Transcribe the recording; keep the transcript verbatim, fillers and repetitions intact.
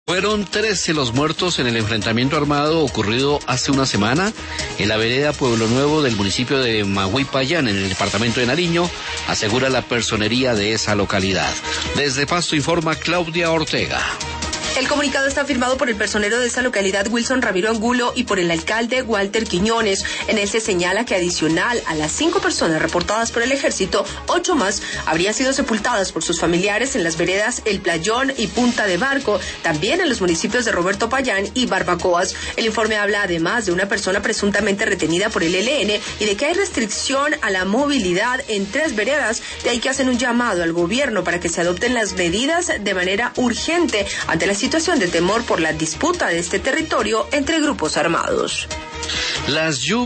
Fueron trece los muertos en el enfrentamiento armado ocurrido hace una semana en la vereda Pueblo Nuevo del municipio de Maguipayán, en el departamento de Nariño, asegura la personería de esa localidad. Desde Pasto informa Claudia Ortega. El comunicado está firmado por el personero de esta localidad, Wilson Ramiro Angulo, y por el alcalde, Walter Quiñones. En él se señala que adicional a las cinco personas reportadas por el ejército, ocho más habrían sido sepultadas por sus familiares en las veredas El Playón y Punta de Barco, también en los municipios de Roberto Payán y Barbacoas. El informe habla además de una persona presuntamente retenida por el E L N y de que hay restricción a la movilidad en tres veredas, de ahí que hacen un llamado al gobierno para que se adopten las medidas de manera urgente ante la situación de temor por la disputa de este territorio entre grupos armados. Las lluvias